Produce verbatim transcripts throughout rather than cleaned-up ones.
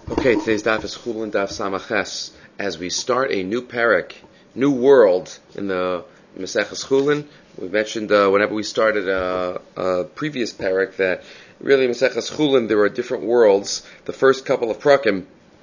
Okay, today's daf is Chulin Daf Samaches. As we start a new parak, new world in the Maseches Chulin, we mentioned uh, whenever we started a, a previous parak that really Maseches Chulin there are different worlds. The first couple of prakim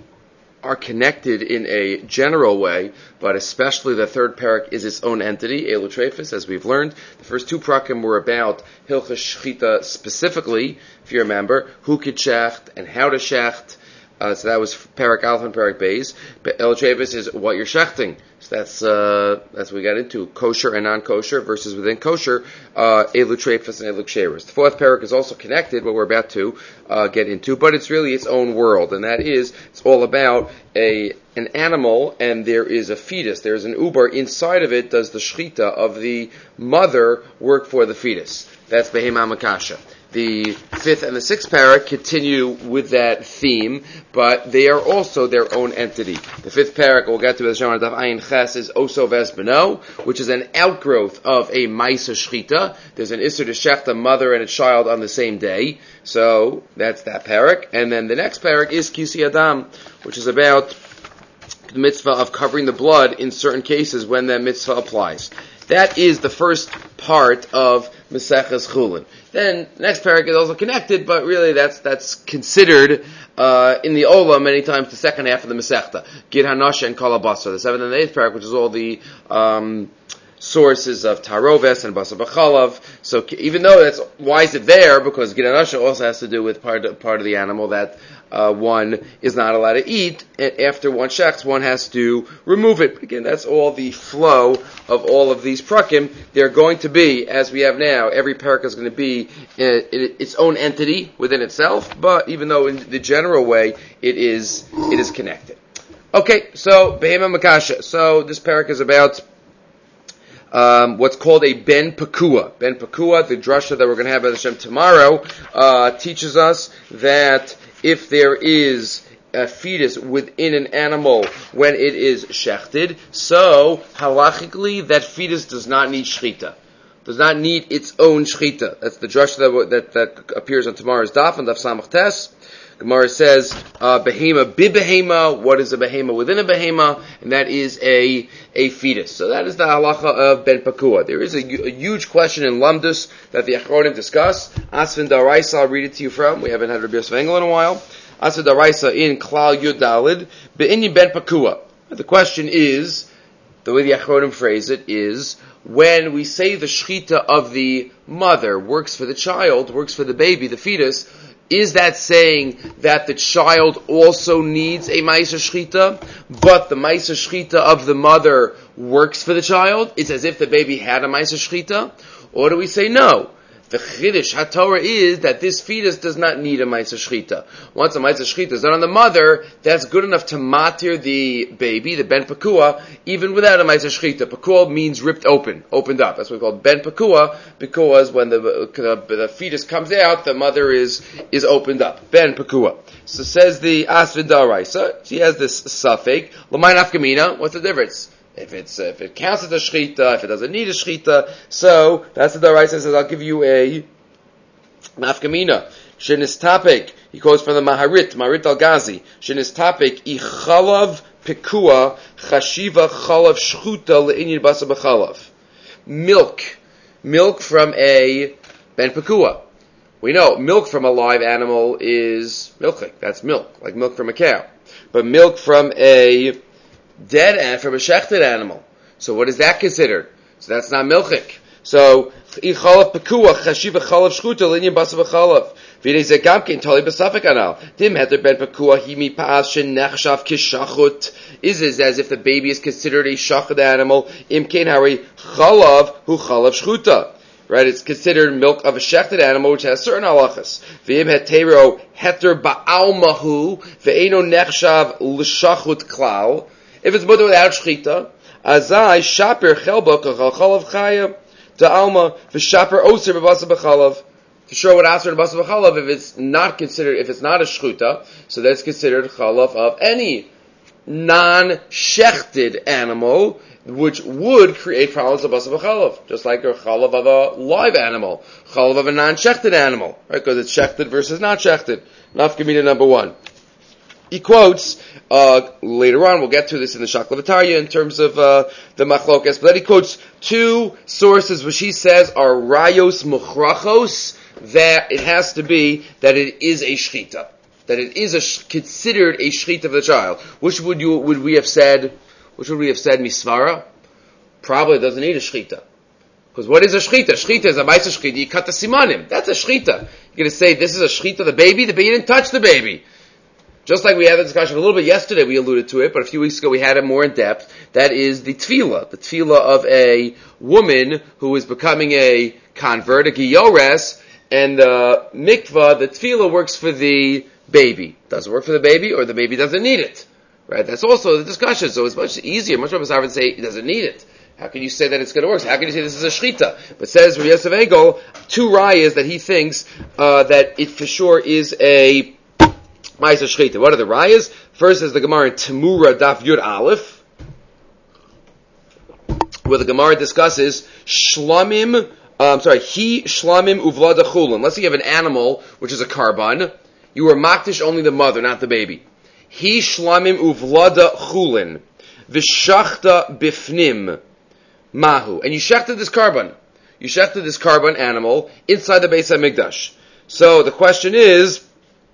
are connected in a general way, but especially the third parak is its own entity, Elu Trefus, as we've learned. The first two prakim were about Hilchas Shechita specifically, if you remember, who could shecht and how to shecht. Uh, so that was Parak Alpha and Parak Beis. But Elu Trefus is what you're shechting. So that's uh, that's what we got into, kosher and non-kosher versus within kosher, uh, Elu Trefus and Elu Ksheris. The fourth parak is also connected, what we're about to uh, get into, but it's really its own world, and that is, it's all about a an animal, and there is a fetus, there's an uber, inside of it does the shechita of the mother work for the fetus. That's Behema Makasha. The fifth and the sixth parak continue with that theme, but they are also their own entity. The fifth parak, we'll get to the Shemar Daf Ayin Ches, is Oso Ves Beno, which is an outgrowth of a Maisa Shechita. There's an Isser to Shecht a mother and a child on the same day. So, that's that parak. And then the next parak is Kisi Adam, which is about the mitzvah of covering the blood in certain cases when that mitzvah applies. That is the first part of Maseches Chulin. Then the next parak is also connected, but really that's that's considered uh, in the Ola many times the second half of the Masechta, Gid Hanasha and Kol HaBasar. The seventh and the eighth parak, which is all the um, sources of Taroves and Basar B'chalav. So even though that's why is it there, because Gid Hanasha also has to do with part of, part of the animal that Uh, one is not allowed to eat, and after one shechts, one has to remove it. But again, that's all the flow of all of these prakim. They're going to be, as we have now, every parak is going to be uh, its own entity within itself, but even though in the general way, it is it is connected. Okay, so, Behema Makasha. So, this parak is about Um, what's called a Ben Pakua. Ben Pakua, the drasha that we're going to have at Hashem tomorrow, uh, teaches us that if there is a fetus within an animal when it is shechted, so halachically that fetus does not need shechita, does not need its own shechita. That's the drasha that, that, that appears on tomorrow's daf, and daf samach tes. Gemara says, uh, behema bibehema, what is a behema within a behema? And that is a, a fetus. So that is the halacha of Ben Pakua. There is a, a huge question in Lamdus that the Achronim discuss. Asvin Daraisa, I'll read it to you from. We haven't had Rabbi Yosef Engel in a while. Asvin Daraisa in Klal Yud Dalid, Be'inyin Ben Pakua. The question is, the way the Achronim phrase it is, when we say the shechita of the mother works for the child, works for the baby, the fetus, is that saying that the child also needs a Ma'aser Shechita, but the Ma'aser Shechita of the mother works for the child? It's as if the baby had a Ma'aser Shechita? Or do we say no? The Chiddush HaTorah is that this fetus does not need a Ma'aser Shechita. Once a Ma'aser Shechita is done on the mother, that's good enough to matir the baby, the Ben Pakua, even without a Ma'aser Shechita. Pakua means ripped open, opened up. That's what we call Ben Pakua, because when the, the, the fetus comes out, the mother is is opened up. Ben Pakua. So says the Asvin Daraisa, she has this suffix, L'may nafkamina, what's the difference? If it's if it counts as a shechita, if it doesn't need a shechita, so that's the Daraisa says. I'll give you a nafkamina. Shenis tapik. He quotes from the Maharit, Maharit Al Ghazi. Shenis tapik ichalav pikua chashiva chalav shchuta le'inyin basa b'chalav. Milk, milk from a ben pikua. We know milk from a live animal is milchik. That's milk, like milk from a cow. But milk from a dead and from a shechted animal. So what is that considered? So that's not milchik. So ichalav pekuach chashiva chalav shchuta linyan basa v'chalav v'nei zegamkin tali b'safek anal dim heter ben pekuach himi pa'as shenechshav kishachut is it as if the baby is considered a shachted animal imkein hari chalav hu chalav shchuta. Right, it's considered milk of a shechted animal which has certain halachas. V'im hetero heter ba'almahu ve'eno nechshav l'shachut klal. If it's mutter without shechita, azai shaper chelba kachal chalav chaya to alma v'shaper oser b'basa b'chalav. To show what aser b'basa b'chalav, if it's not considered, if it's not a shchuta, so that's considered chalav of any non-shechted animal, which would create problems of basa b'chalav, just like a chalav of a live animal, chalav of a non-shechted animal, right? Because it's shechted versus not shechted. Nafkamina number one. he quotes, uh, later on, we'll get to this in the Shaklavatariya in terms of uh, the Machlokas, but then he quotes two sources which he says are Rayos Muchrachos, that it has to be that it is a Shechita. That it is a, considered a Shechita of the child. Which would you would we have said, which would we have said Misvara? Probably doesn't need a Shechita. Because what is a shechita? Shechita is a ma'aser shechita. You cut the simanim. That's a shechita. You're going to say this is a shechita of the baby. The baby didn't touch the baby. Just like we had the discussion a little bit yesterday, we alluded to it, but a few weeks ago we had it more in depth. That is the tefillah, the tefillah of a woman who is becoming a convert, a giyores, and the mikvah, the tefillah works for the baby. Does it work for the baby, or the baby doesn't need it? Right? That's also the discussion. So it's much easier, much more to say it doesn't need it. How can you say that it's going to work? How can you say this is a shechita? But says Rabbi Yosef Egel, two rayas that he thinks uh, that it for sure is a ma'aser shechita. What are the rayas? First is the Gemara in Temura Daf Yud Aleph, where the Gemara discusses shlamim. Uh, I'm sorry, he shlamim uvlada chulin. Let's say you have an animal which is a karban. You are makdish only the mother, not the baby. He shlamim uvlada chulin v'shachta bifnim. Mahu. And you shechted this carbon. You shechted this carbon animal inside the Beis HaMikdash. So the question is,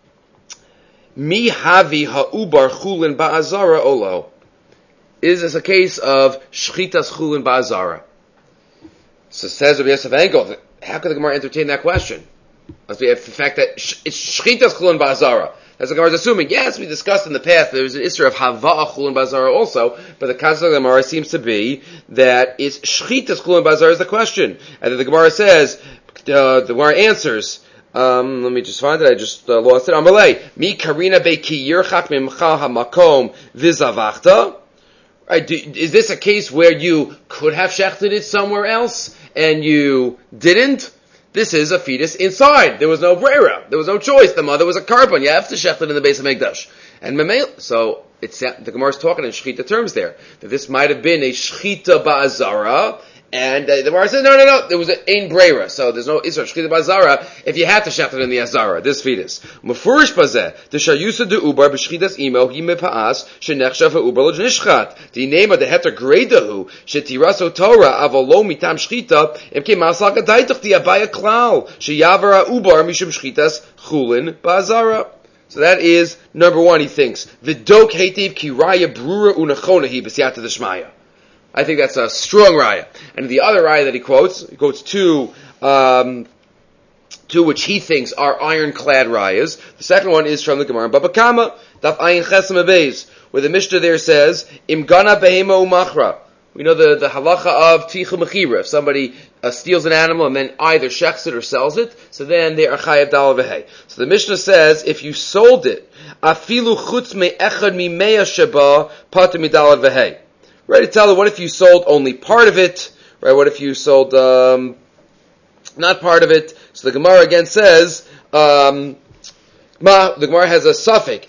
Mi havi ha'ubar chulin ba'azara olo? Is this a case of shchitas chulin ba'azara? So says Rabbi Yosef Engel, how could the Gemara entertain that question? Must be the fact that sh- it's shchitas chulin ba'azara. As the Gemara is assuming, yes, we discussed in the past, there's an issue of Hava'ah Chulin Bazara also, but the concept of the Gemara seems to be that it's Shchitas Chulin Bazara is the question. And then the Gemara says, uh, the Gemara answers, um, let me just find it, I just uh, lost it, Amalei, Mi Karina Beiki Yirchak Mimcha HaMakom Vizavachta. Right, do, is this a case where you could have shechted it somewhere else, and you didn't? This is a fetus inside. There was no brera. There was no choice. The mother was a carbon. You have to shechted in the Beis HaMikdash. And memel, so it's the Gemara is talking in shechita terms there. That this might have been a shechita ba'azara, and uh, the Gemara says no, no, no. There was an ein brera, so there's no isra shechita ba'azara if you had to shechted in the azara. This fetus. Mufurish bazeh the shayusa de ubar b'shechitas imo hi mepaas shenechshav ha'ubar l'nishchat. The name of the heter greidahu shetiraso Torah avolo mitam shechita imke masal gadaitach di abaya klal sheyavar ha'ubar mishum shechitas chulin ba'azara. So that is number one. He thinks v'dok heitiv ki raya brura unachona hi b'siyata d'shmaya. I think that's a strong raya. And the other raya that he quotes, he quotes two, um, two which he thinks are ironclad rayas. The second one is from the Gemara in Baba Kama, Daf Ayin Chesem Abeis, where the Mishnah there says, Im gana behema umachra. We know the, the halacha of tichu mechira. If somebody uh, steals an animal and then either shechs it or sells it, so then they are chayav dal v'hei. So the Mishnah says, if you sold it, afilu chutz me echad mi meya sheba pater midal v'hei. Right, to tell her, what if you sold only part of it? Right, what if you sold um, not part of it? So the Gemara again says, um, Ma, the Gemara has a suffix.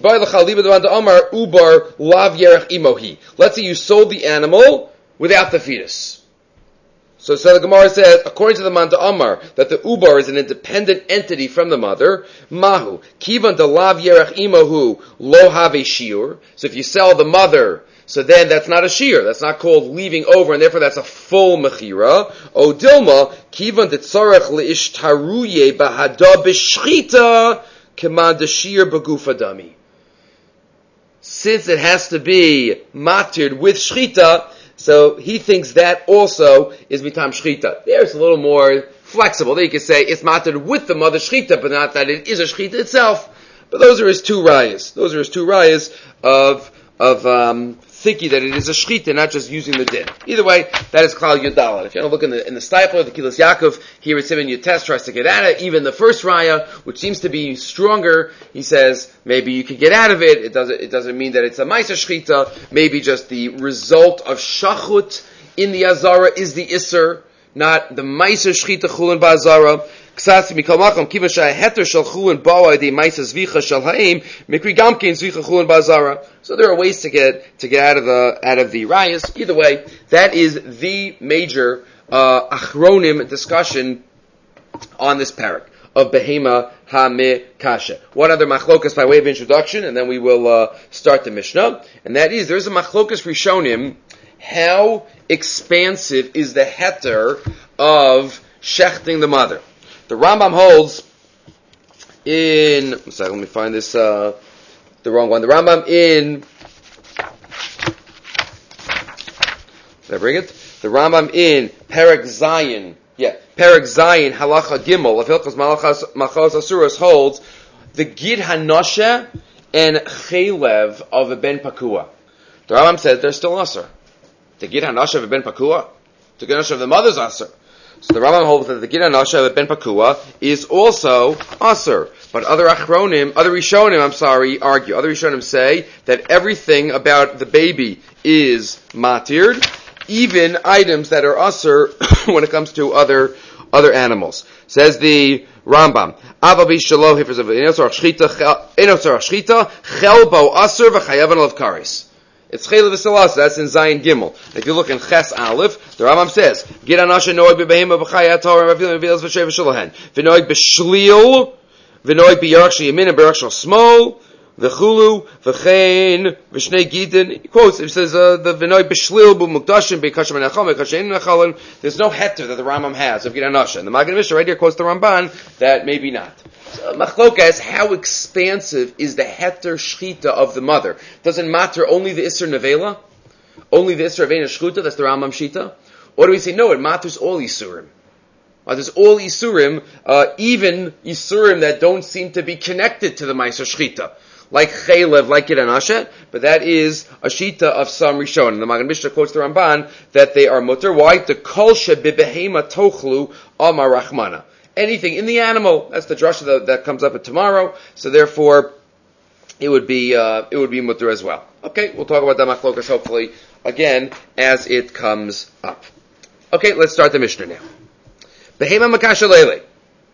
Ubar lav yerach imohi. Let's say you sold the animal without the fetus. So, so the Gemara says, according to the Manda Amar, that the ubar is an independent entity from the mother. Mahu kivan de lav yerach imohu lo have a shiur. So if you sell the mother, so then that's not a shear. That's not called leaving over, and therefore that's a full mechira. O dilma kivan de tzarech leishtaruye bahada b'shchita keman de shear begufa dami. Since it has to be matir with shchita, so he thinks that also is mitam shchita. There's a little more flexible. There you can say it's matir with the mother shchita, but not that it is a shchita itself. But those are his two rayas. Those are his two rayas of of um, thinking that it is a shchita, not just using the din. Either way, that is klal yudala. If you want to look in the in the Stipler, the Kilas Yaakov, here it's Simon Yutes tries to get at it. Even the first raya, which seems to be stronger, he says maybe you could get out of it. It doesn't it doesn't mean that it's a ma'aser shchita. Maybe just the result of shachut in the azara is the isser, not the ma'aser shchita chulin ba'azara. Ksasi mikol makom kiva shai heter shel chulin bawa de ma'aser zvicha shel ha'im mikri gamkein zvicha chulin ba'azara. So there are ways to get to get out of the out of the rayas. Either way, that is the major uh, achronim discussion on this parak. of behema hamekasha. One other machlokas by way of introduction, and then we will uh, start the Mishnah. And that is, there's a machlokas rishonim. How expansive is the heter of shechting the mother? The Rambam holds in. Sorry, let me find this. Uh, the wrong one. The Rambam in. Did I bring it? The Rambam in Perek Zayin. Yeah, Perek Zayin Halacha Gimel of Hilchos Malchos Asuros holds the Gid Hanosha and Chelev of a Ben Pakua. The Rambam says they're still Asur. The Gid Hanosha of a Ben Pakua, the Gid Hanosha of the mother's Asur. So the Rambam holds that the Gid Hanosha of a Ben Pakua is also Asur. But other Achronim, other Rishonim, I'm sorry, argue. Other Rishonim say that everything about the baby is matird, even items that are Asur when it comes to other other animals. Says the Rambam, Ava b'shalo hifers of enosar shchita enosar shchita chelbo Asur v'chayavan olav kares. It's Chelev v'Salasa. That's in Zayin Gimel. If you look in Ches Aleph, the Rambam says, Gid Anasha noig b'behema b'chayat torah v'avilim v'vilas v'shev v'shulahen v'noig b'shlil v'noig b'yarach sheyamin and b'yarach shal smol v'chulu v'chein v'shnei gidin. He quotes, it says, uh, the v'noig b'shlil b'mukdashim b'kashim anachal b'kashim nachalin. There's no heter that the Rambam has of Gid Anasha. And the Magen Mishnah right here quotes the Ramban that maybe not. So, Machlokas, how expansive is the heter shchita of the mother? Doesn't matter only the Isser Nevela? Only the Isser Avena Shchuta? That's the Rambam Shita? Or do we say, no, it matters all Isurim? Uh, there's all Isurim, uh, even Isurim that don't seem to be connected to the Meiser Shchita. Like Chelev, like Gid Anasha, but that is a Shita of some Rishon. And the Magen Mishnah quotes the Ramban that they are mutter. Why? The Kolsha bibehema tochlu amar Rachmana. Anything in the animal. That's the drasha that, that comes up tomorrow. So therefore, it would be uh, it would be mutter as well. Okay, we'll talk about that machlokas hopefully again as it comes up. Okay, let's start the Mishnah now. Behema makasha lele,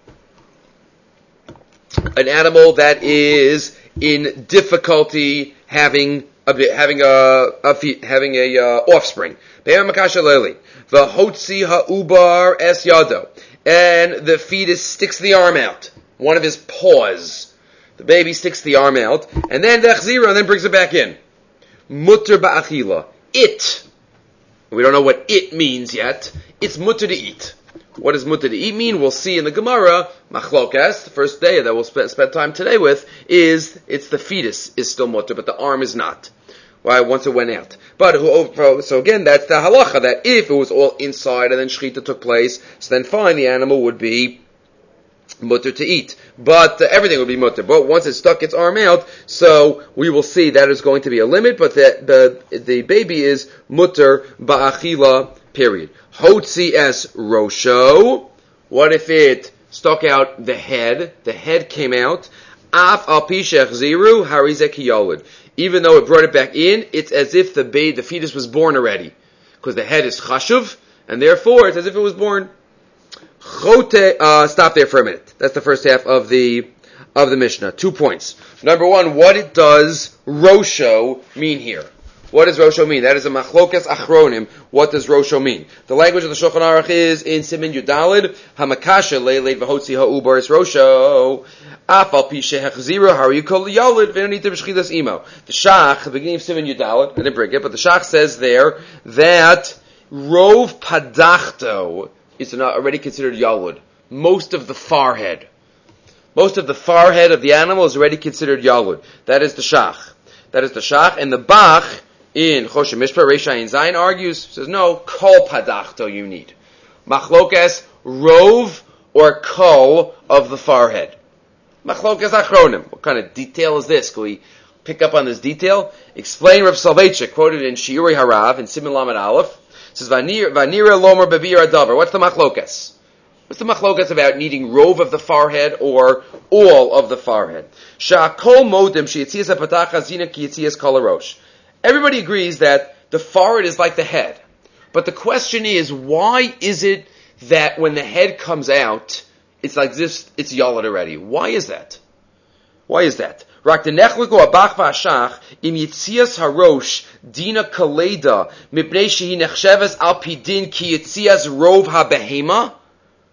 an animal that is in difficulty having a having a, a having a uh, offspring. Behema makasha lele, v'hotzi ha'ubar es yado. And the fetus sticks the arm out. One of his paws. The baby sticks the arm out. And then the achzira, and then brings it back in. Mutter ba'achila. It. We don't know what it means yet. It's mutter to eat. What does mutter to eat mean? We'll see in the Gemara. Machlokas, the first day that we'll spend, spend time today with, is it's the fetus is still mutter, but the arm is not. Why? Once it went out. But so again, that's the halacha that if it was all inside and then shechita took place, so then fine, the animal would be mutter to eat. But uh, everything would be mutter. But once it stuck its arm out, so we will see that is going to be a limit. But the the, the baby is mutter ba'achila. Period. Hotzi es rosho. What if it stuck out the head? The head came out. Af al pishech ziru harizek yolid. Even though it brought it back in, it's as if the baby, the fetus was born already. Because the head is chashuv, and therefore it's as if it was born. Chote, uh, stop there for a minute. That's the first half of the, of the Mishnah. Two points. Number one, what it does Rosho mean here? What does Rosho mean? That is a machlokas achronim. What does Rosho mean? The language of the Shulchan Aruch is in Siman Yudalid, Hamakasha leiled v'hotzi ha'ubar is Rosho. Afal pishe hechzira hariyukol yalid v'nonita b'shchilas imo. The Shach, the beginning of Siman Yudalid, I didn't bring it, but the Shach says there that rov padachto is already considered yalud. Most of the forehead. Most of the forehead of the animal is already considered yalud. That is the Shach. That is the Shach. And the Bach, in Choshen Mishpah, Reish Ayin Zayin argues, says no, kol padachto you need. Machlokas, rov or kol of the forehead. Machlokas achronim. What kind of detail is this? Can we pick up on this detail? Explain Rav Soloveitchik, quoted in Shiurei Harav, in Siman Lamed Aleph, says, Vanira lomer bevir adavar. What's the machlokas? What's the machlokas about needing rov of the forehead or all of the forehead? Sha'kol modem she'yitzias ha'patacha zina ki yitzias kol harosh. Everybody agrees that the forehead is like the head. But the question is, why is it that when the head comes out, it's like this, it's yalad already? Why is that? Why is that? Rak the nechliku abach v'ashach im yitzias harosh dina kaleda mipnei shehi nechsheves al pidin ki yitzias rov ha'behema.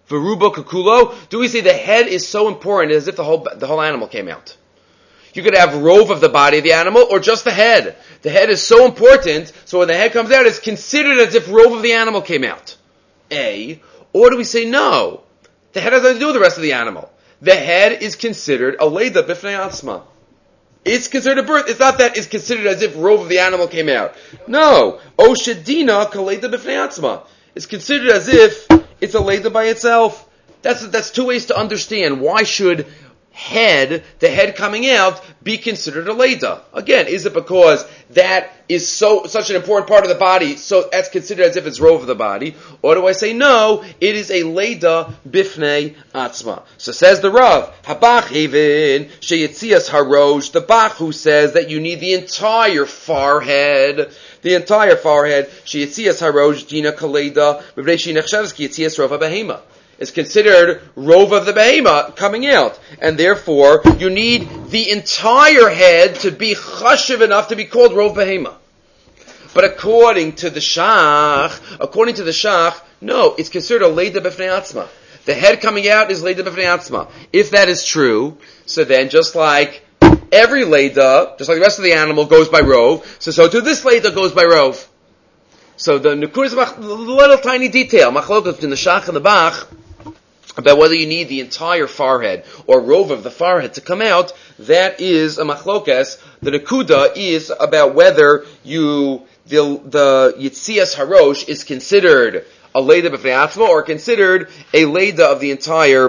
Verubo kakulo. Do we say the head is so important as if the whole the whole animal came out? You could have rove of the body of the animal or just the head. The head is so important, so when the head comes out, it's considered as if rove of the animal came out. A. Or do we say no? The head has nothing to do with the rest of the animal. The head is considered a leida b'fnei atzma. It's considered a birth. It's not that it's considered as if rove of the animal came out. No. O shedina kaleida b'fnei atzma. It's considered as if it's a leida by itself. That's that's two ways to understand why should head, the head coming out, be considered a leida. Again, is it because that is so such an important part of the body, so that's considered as if it's rove of the body? Or do I say no, it is a leida bifnei atzma? So says the Rav, Habach even sheyitzias harosh, the Bach who says that you need the entire forehead, the entire forehead, sheyitzias harosh, dina kaleida, b'vnei shenechshavs ki yitzias rova behema. Is considered rove of the behema coming out. And therefore, you need the entire head to be chashiv enough to be called rove behema. But according to the Shach, according to the Shach, no, it's considered a leida b'fnei atzma. The head coming out is leida b'fnei atzma. If that is true, so then just like every leida, just like the rest of the animal goes by rove, so so too this leida goes by rove. So the Nukur is a little tiny detail, machlokas between the Shach and the Bach, about whether you need the entire forehead or rove of the forehead to come out. That is a machlokas. The Nakuda is about whether you the the Yitzias Harosh is considered a leida b'fnei atzma or considered a leida of the entire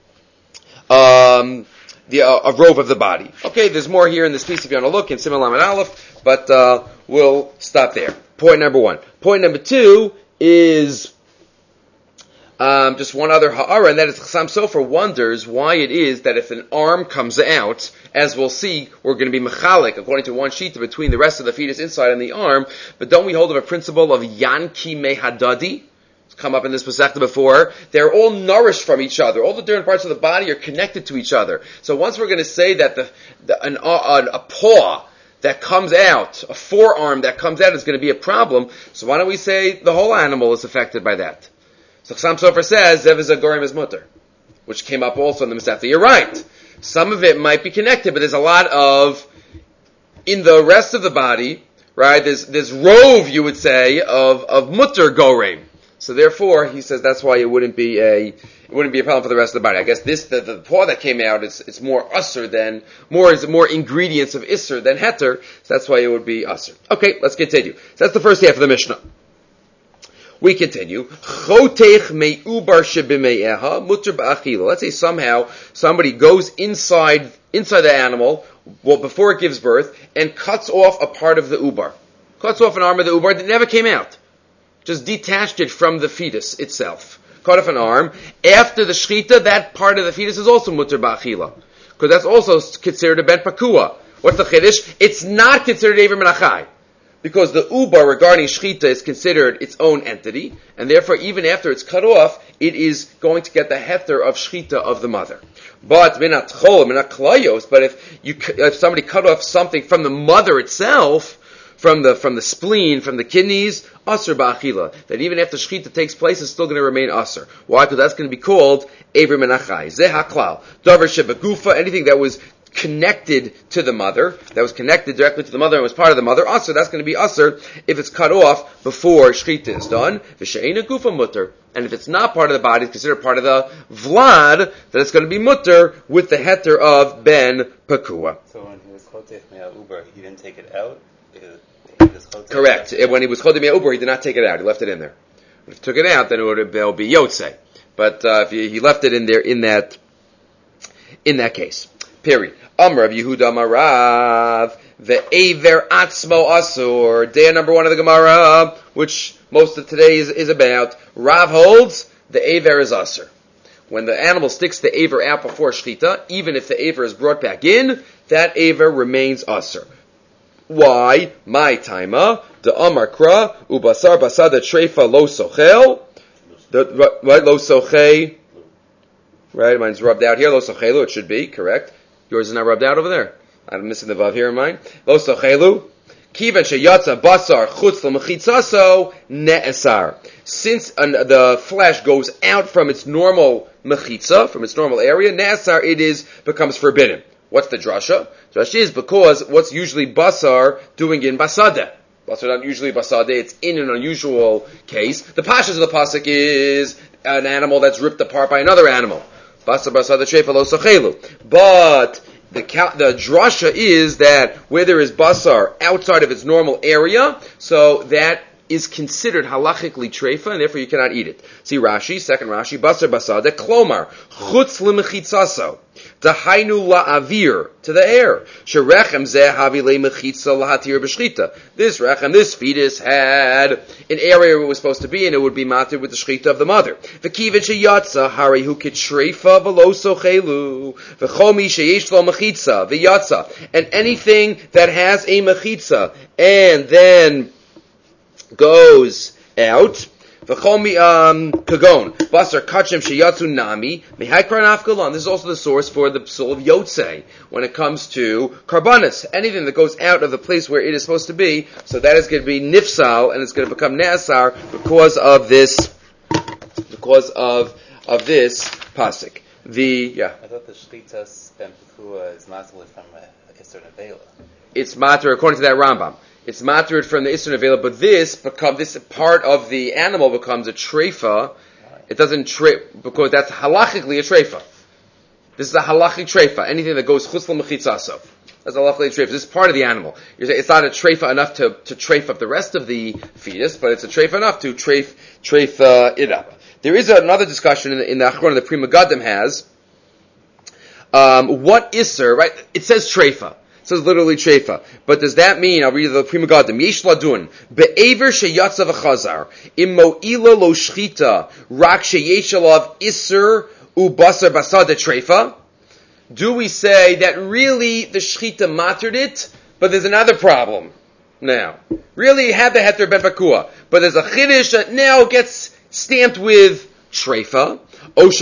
um the uh, a rove of the body. Okay, there's more here in this piece if you want to look in Siman Lamed Aleph, but uh, we'll stop there. Point number one. Point number two is um, just one other ha'ara, and that is Chassam Sofer wonders why it is that if an arm comes out, as we'll see, we're going to be mechalik, according to one sheet, between the rest of the fetus inside and the arm, but don't we hold of a principle of yanki mehadadi? It's come up in this Masechta before. They're all nourished from each other. All the different parts of the body are connected to each other. So once we're going to say that the, the an, uh, a paw that comes out, a forearm that comes out is going to be a problem, so why don't we say the whole animal is affected by that? So Chassam Sofer says, Zev is a gorim is mutter, which came up also in the Masechta. You're right. Some of it might be connected, but there's a lot of, in the rest of the body, right, there's, there's rove, you would say, of, of mutter gorim. So therefore, he says that's why it wouldn't be a, it wouldn't be a problem for the rest of the body. I guess this, the, the paw that came out, is it's more usser than, more is more ingredients of isser than heter, so that's why it would be usser. Okay, let's continue. So that's the first half of the Mishnah. We continue. Chotech me'ubar shebime'eha mutter ba'achila. Let's say somehow somebody goes inside, inside the animal, well, before it gives birth, and cuts off a part of the ubar. Cuts off an arm of the ubar that never came out. Just detached it from the fetus itself. Cut off an arm. After the shchita, that part of the fetus is also mutter ba'achila. Because that's also considered a ben pakua. What's the chiddush? It's not considered Eiver Menachai. Because the ubar regarding shchita is considered its own entity, and therefore even after it's cut off, it is going to get the heter of shchita of the mother. But minat chol, minat klayos, but if you, if somebody cut off something from the mother itself, from the from the spleen, from the kidneys, asur ba'achila, that even after shchita takes place, it's still going to remain asur. Why? Because that's going to be called Eiver Menachai. Zeh haklal. Davar shebegufa, anything that was connected to the mother, that was connected directly to the mother and was part of the mother, asur, that's going to be asur if it's cut off before shchita is done. V'she'ena gufa mutter. And if it's not part of the body, it's considered part of the vlad, then it's going to be mutter with the heter of ben pakua. So when he was chotech me'ubar, he didn't take it out? Correct. When he was chotech me'ubar, he did not take it out. He left it in there. If he took it out, then it would have be yotzei. But uh, if he, he left it in there in that in that case. Period. Amr of Yehuda Marav, the Eiver Atzmo Asur, day number one of the Gemara, which most of today is, is about. Rav holds the Eiver is Asur. When the animal sticks the Eiver out before Shchita, even if the Eiver is brought back in, that Eiver remains Asur. Why? My taima, the Amar Kra, Ubasar Basada Treifa Lo Sochel, the, right, Lo Sochei, right, mine's rubbed out here, Lo Sochelu, it should be, correct. Yours is not rubbed out over there. I'm missing the vav here in mine. Lo sochelu, Kivan sheyatza basar chutz l'mechitzaso ne'esar. Since uh, the flesh goes out from its normal mechitza, from its normal area, ne'esar, it is becomes forbidden. What's the drasha? Drasha is because what's usually basar doing in basadeh. Basar not usually basadeh, it's in an unusual case. The pashas of the pasuk is an animal that's ripped apart by another animal. Basar basadeh treifa lo sachelu. But the the drasha is that where there is basar outside of its normal area, so that is considered halachically treifa, and therefore you cannot eat it. See Rashi, second Rashi, basar basadeh klomar chutz l'mechitzaso. Dahainu la'avir, to the air. Sherechem zeh havi le'mechitza lahatir b'shchita. This rechem, this fetus had an area where it was supposed to be, and it would be matir with the shchita of the mother. V'kivin sheyatza hari hu kitshreifa v'lo sochelu. V'chomi sheyesh lo mechitza v'yatza. And anything that has a mechitza and then goes out. V'chomi um kagon basar kachem sheyatzu nami mehakran afgalon. This is also the source for the psul of yotzei when it comes to karbanis. Anything that goes out of the place where it is supposed to be, so that is going to be nifsal and it's going to become ne'asar because of this, because of of this pasuk. The yeah. I thought the shlitas ben pekua is matzah from Isser Nevela. It's matter according to that Rambam. It's matter from the Isser Nevela, but this become this part of the animal becomes a treifa. It doesn't tre because that's halachically a treifa. This is a halachic treifa. Anything that goes chutz l'mechitzaso, that's a halachically treifa. This is part of the animal. You're saying it's not a treifa enough to to treif up the rest of the fetus, but it's a treifa enough to treif treif uh, it up. There is another discussion in the, in the Achron that Pri Megadim has. Um, what Isser, right? It says treifa. It says literally treifa. But does that mean, I'll read the Pri Megadim, Yesh ladun, be'ever sheyatza v'chazar, im mo'ila lo shchita, rak sheyesh alav Isser ubasar basada treifa? Do we say that really the shchita matered it, but there's another problem now? Really it had the heter ben pakua, but there's a chiddush that now gets stamped with treifa. Or is the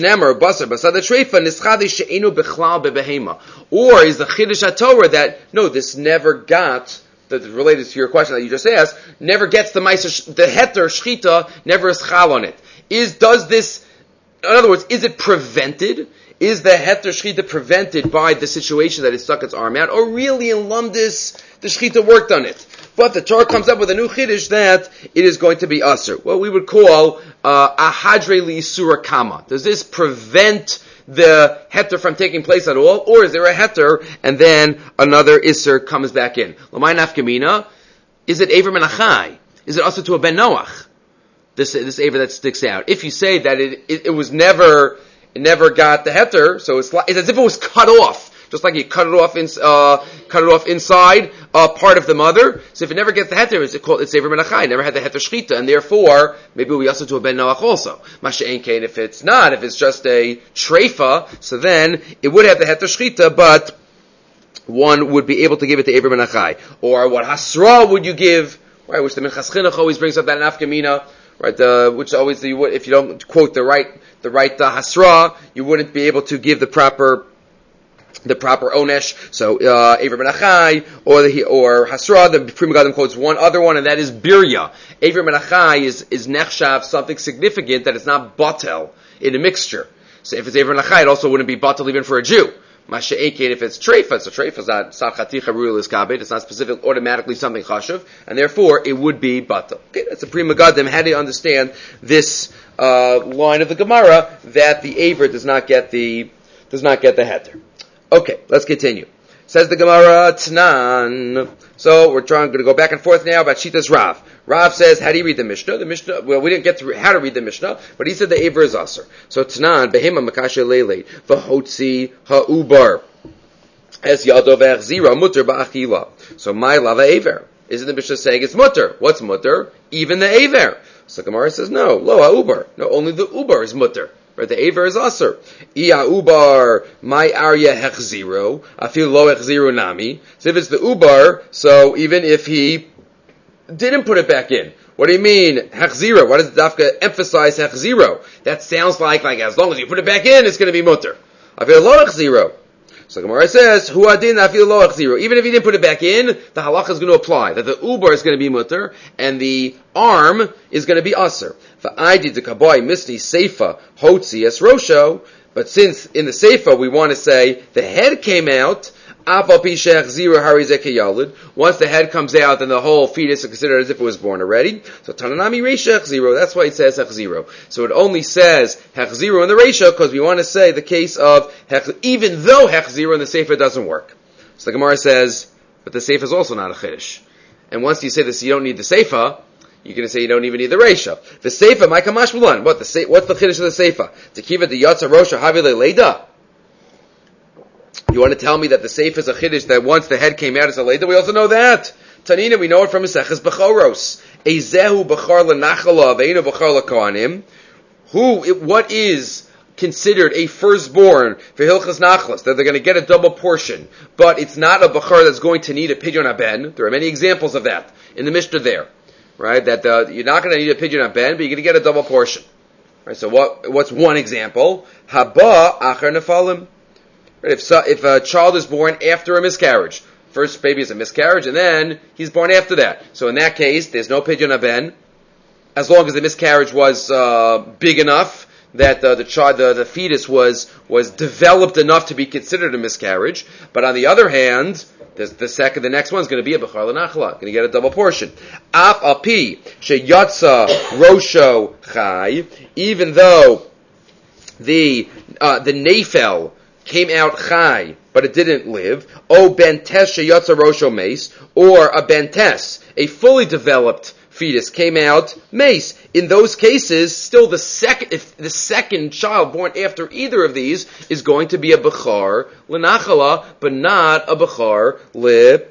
chiddush HaTorah that, no, this never got, that related to your question that you just asked, never gets the meiser, the heter shchita never is chal on it. Is, does this, in other words, is it prevented? Is the heter shchita prevented by the situation that it stuck its arm out? Or really in Lumdis, the shchita worked on it? But the Torah comes up with a new chiddush that it is going to be asur. What we would call uh, a hadre li'isura kama. Does this prevent the heter from taking place at all? Or is there a heter and then another isur comes back in? L'may nafkamina, is it aver menachai? Is it asur to a ben noach? This, this aver that sticks out. If you say that it, it, it was never, it never got the heter, so it's, like, it's as if it was cut off. Just like you cut it off, in, uh, cut it off inside uh, part of the mother. So if it never gets the heter, it's called it's sever menachai. Never had the heter shchita, and therefore maybe we also do a ben noach also. Masha'en kain, if it's not, if it's just a treifa, so then it would have the heter shchita, but one would be able to give it to aver menachai. Or what hasra would you give? Right, which the Minchas Chinuch always brings up that nafkamina. Right, uh, which always you would, if you don't quote the right the right uh, hasra, you wouldn't be able to give the proper. The proper onesh, so uh, Aver Menachai or the or Hasra. The Pri Megadim quotes one other one, and that is Birya. Aver Menachai is is nechshav something significant that it's not batel in a mixture. So if it's Aver Menachai, it also wouldn't be batel even for a Jew. Masha'ekin, if it's treifa, so treifa is not chaticha rul iskabed. It's not specific automatically something chashuv, and therefore it would be batel. Okay, that's a Pri Megadim. How do you understand this uh, line of the Gemara that the Aver does not get the does not get the heter? Okay, let's continue. Says the Gemara, Tnan. So we're trying going to go back and forth now about Shitas Rav. Rav says, how do you read the Mishnah? The Mishnah, well, we didn't get to re- how to read the Mishnah, but he said the Aver is Asr. So Tnan, Behema Makasha Lele, V'hotzi Ha'ubar, Es Yado V'echzira, Mutter Ba'achila. So my lava Aver. Isn't the Mishnah saying it's Mutter? What's Mutter? Even the Aver. So Gemara says, no, Lo Ha'ubar. No, only the Ubar is Mutter. Right, the Aver is Asr. Iya Ubar, my Arya Hechziro, I feel Lo Hechziro Nami. So if it's the Ubar, so even if he didn't put it back in, what do you mean, Hechziro? Why does the Dafka emphasize Hechziro? That sounds like, like, as long as you put it back in, it's going to be Mutter. I feel Lo Hechziro. So Gemara says, Hu adin afil lo achziru. Even if he didn't put it back in, the halacha is going to apply. That the ubar is going to be mutter, and the arm is going to be aser. V'aydi de kaboy misni seifa hotzi es rosho. But since in the seifa we want to say the head came out, once the head comes out, then the whole fetus is considered as if it was born already. So Tananami Reisha Hechziro, that's why it says Hechziro. So it only says Hechziro in the Reisha because we want to say the case of Hech, even though Hechziro in the Sefer doesn't work. So the Gemara says, but the Sefer is also not a Chiddush. And once you say this, you don't need the Sefer, you're going to say you don't even need the Reisha. The Sefer, my Kamash Mulan, what the what's the Chiddush of the Sefer? To keep it the Yatza Rosha Havile Leida. You want to tell me that the Seif is a Chiddush that once the head came out as a Leda? We also know that. Tanina, we know it from Maseches Bechoros. Ezehu Bechar L'Nachala Ve'enu Bechar L'Kohanim. Who, what is considered a firstborn for Hilchas Nachlas? That they're going to get a double portion. But it's not a Bechar that's going to need a Pidyon Haben. There are many examples of that in the Mishnah there. Right? That uh, you're not going to need a Pidyon Haben, but you're going to get a double portion. Right? So what? what's one example? Haba Achar Nefalim. If so, if a child is born after a miscarriage, first baby is a miscarriage, and then he's born after that. So in that case, there's no pidyon haben, as long as the miscarriage was uh, big enough that uh, the child, the, the fetus was was developed enough to be considered a miscarriage. But on the other hand, there's the second, the next one is going to be a bechar l'nachla, going to get a double portion. Af api sheyatsa rosho chai, even though the uh, the nefel came out chai, but it didn't live. O bentes sheyatsa rosho meis, or a bentes, a fully developed fetus came out meis. In those cases, still the second, if the second child born after either of these is going to be a bechar l'nachala, but not a bechar le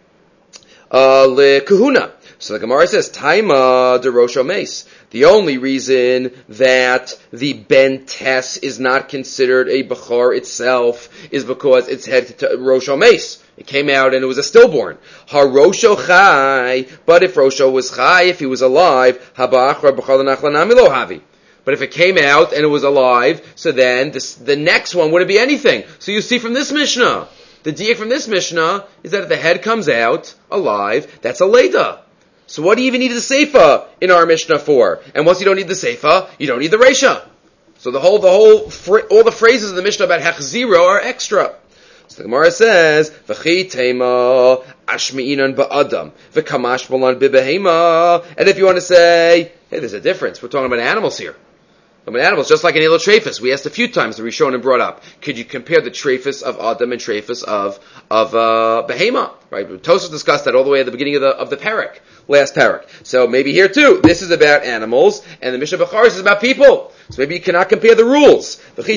uh, le kahuna. So the Gemara says, Taima de Rosho Meis. The only reason that the bentes is not considered a bechar itself is because it's head to Rosho Meis. It came out and it was a stillborn. Ha-Rosho Chai. But if Rosho was Chai, if he was alive, Ha-Ba'achra b'char l'nachla nami lo havi. But if it came out and it was alive, so then this, the next one wouldn't be anything. So you see from this Mishnah, the diak from this Mishnah is that if the head comes out alive, that's a Leda. So what do you even need the Seifa in our Mishnah for? And once you don't need the Seifa, you don't need the Reisha. So the whole, the whole, all the phrases in the Mishnah about Hechziro are extra. So the Gemara says, V'chi tema ashmi'inan ba'adam, v'kamash bolan b'behema. And if you want to say, hey, there's a difference. We're talking about animals here. I mean, animals, just like an elotraphus. We asked a few times, the Rishonim brought up, could you compare the traphus of Adam and traphus of, of, uh, Behema? Right? Tosfos discussed that all the way at the beginning of the, of the parak, last parak. So maybe here too, this is about animals, and the Mishnah Becharos is about people. So maybe you cannot compare the rules.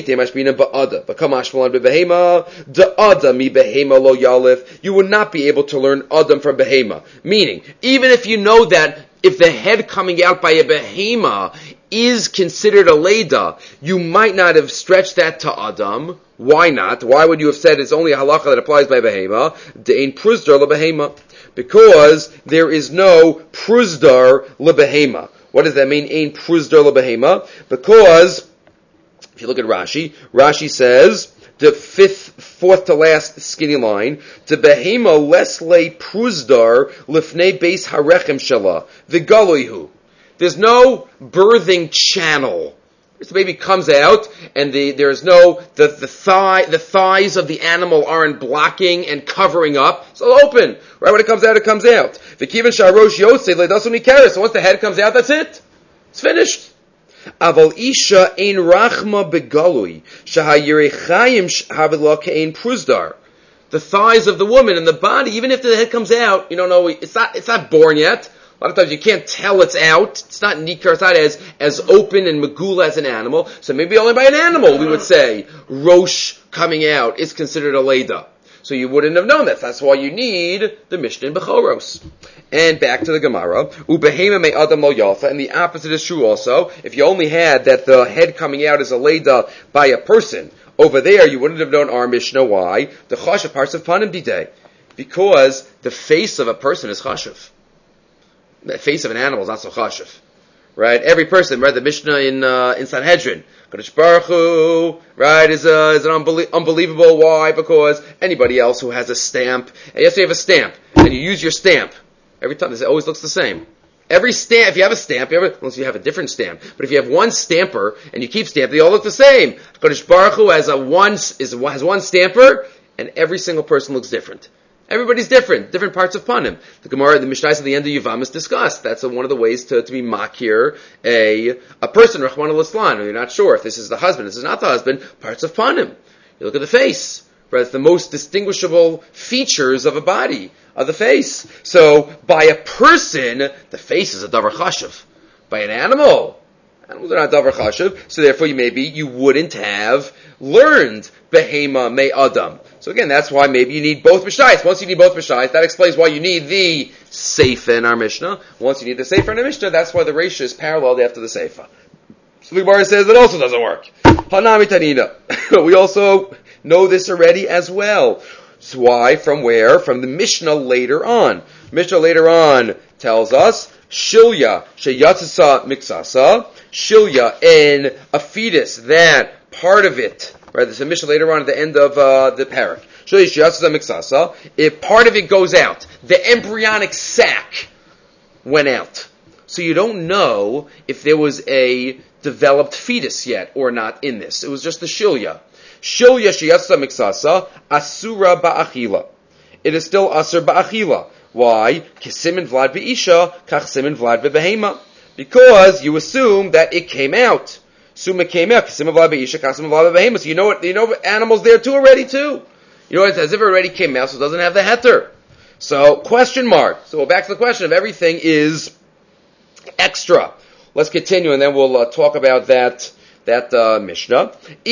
You would not be able to learn Adam from Behema. Meaning, even if you know that if the head coming out by a Behema is considered a Leda, you might not have stretched that to Adam. Why not? Why would you have said it's only a halacha that applies by Behema? De'ein pruzdar lebehema. Because there is no pruzdar lebehema. What does that mean? Ein pruzdar lebehema? Because, if you look at Rashi, Rashi says, the fifth, fourth to last skinny line, the behema lesle pruzdar lifnei beis harechem shala, v'galoihu. There's no birthing channel. This baby comes out, and the, there's no, the, the thigh, the thighs of the animal aren't blocking and covering up. It's all open. Right when it comes out, it comes out. V'kiven sharosh yosei le'dasun ikaris. So once the head comes out, that's it. It's finished. Aval isha ein rachma begalui, shahayirechayim havidla ke'ein pruzdar. The thighs of the woman and the body, even if the head comes out, you don't know, it's not, it's not born yet. A lot of times you can't tell it's out. It's not nikar. It's not as, as open and megula as an animal. So maybe only by an animal we would say rosh coming out is considered a leda. So you wouldn't have known that. That's why you need the Mishnah in Bechoros. And back to the Gemara. Ubehema me adam lo yafa. And the opposite is true also. If you only had that the head coming out is a leda by a person, over there you wouldn't have known our Mishnah. Why? The chashav parts of panim didei. Because the face of a person is chashav. The face of an animal is not so chashiv. right? Every person, right? The Mishnah in uh, in Sanhedrin, Kadosh Baruch Hu, right, is uh, is an unbelie- unbelievable. Why? Because anybody else who has a stamp, and yes, you have a stamp, and you use your stamp every time. It always looks the same. Every stamp, if you have a stamp, you ever, unless you have a different stamp, but if you have one stamper and you keep stamping, they all look the same. Kadosh Baruch Hu has a one is has one stamper, and every single person looks different. Everybody's different, different parts of Panim. The Gemara, the Mishnah at the end of Yevamos discussed. That's a, one of the ways to, to be makir a a person, Rahman al-Islan. You're not sure if this is the husband, this is not the husband. Parts of Panim. You look at the face. Right? It's the most distinguishable features of a body, of the face. So, by a person, the face is a davar chashuv. By an animal, animals are not davar chashuv, so therefore you maybe you wouldn't have learned behema me adam. So again, that's why maybe you need both Mishnayos. Once you need both Mishnayos, that explains why you need the Seifa in our Mishnah. Once you need the Seifa in our Mishnah, that's why the Reisha is paralleled after the Seifa. So the Gemara says that also doesn't work. Hanami Tanina. We also know this already as well. So why? From where? From the Mishnah later on. Mishnah later on tells us, Shilya sheyatzasa miksasa. Shilya, in a fetus, that part of it, right, there's a Mishnah later on at the end of uh, the parak. Shilya sheyatzasa miksasa. If part of it goes out, the embryonic sac went out. So you don't know if there was a developed fetus yet or not in this. It was just the Shilya. Shilya sheyatsa miksasa asura ba'achila. It is still asur ba'achila. Why? Kisimin vlad be'isha, kach simin vlad be'behema. Because you assume that it came out. Suma came out. Kisimin vlad be'isha, kach simin vlad be'behema. So you know what? You know animals there too already too. You know it's as if it already came out, so it doesn't have the heter. So question mark. So we're back to the question of everything is extra. Let's continue, and then we'll uh, talk about that. That uh, Mishnah.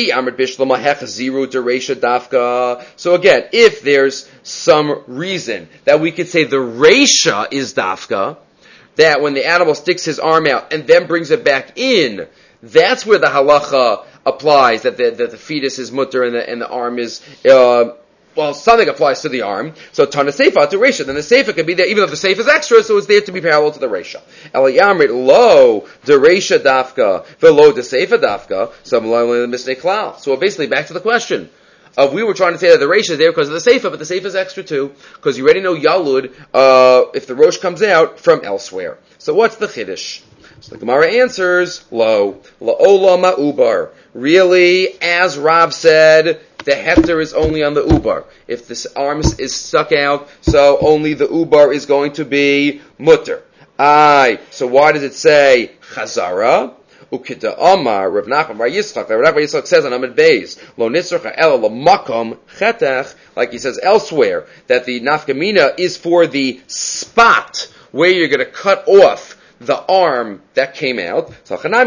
So again, if there's some reason that we could say the Reisha is Dafka, that when the animal sticks his arm out and then brings it back in, that's where the halacha applies, that the, that the fetus is mutter and the, and the arm is, uh, well, something applies to the arm. So Tana Seifa to Reisha. Then the Seifa could be there, even though the Seifa is extra, so it's there to be parallel to the Reisha. Elayamrit lo the Reisha dafka, velo the Seifa dafka. Some the mistake klal. So basically, back to the question of we were trying to say that the Reisha is there because of the Seifa, but the Seifa is extra too, because you already know Yalud uh, if the Rosh comes out from elsewhere. So what's the Chiddush? So the Gemara answers lo la'ola ma'ubar. Really, as Rav said, the hefter is only on the ubar. If this arm is stuck out, so only the ubar is going to be mutter. Aye. So why does it say chazara? Ukita Amar Rav Nachman Bar Yitzchak. Rav Nachman Yitzchak says on Amid Beis lo nitzracha ela lamakom chetach, like he says elsewhere, that the nafkamina is for the spot where you're going to cut off the arm that came out. So that's the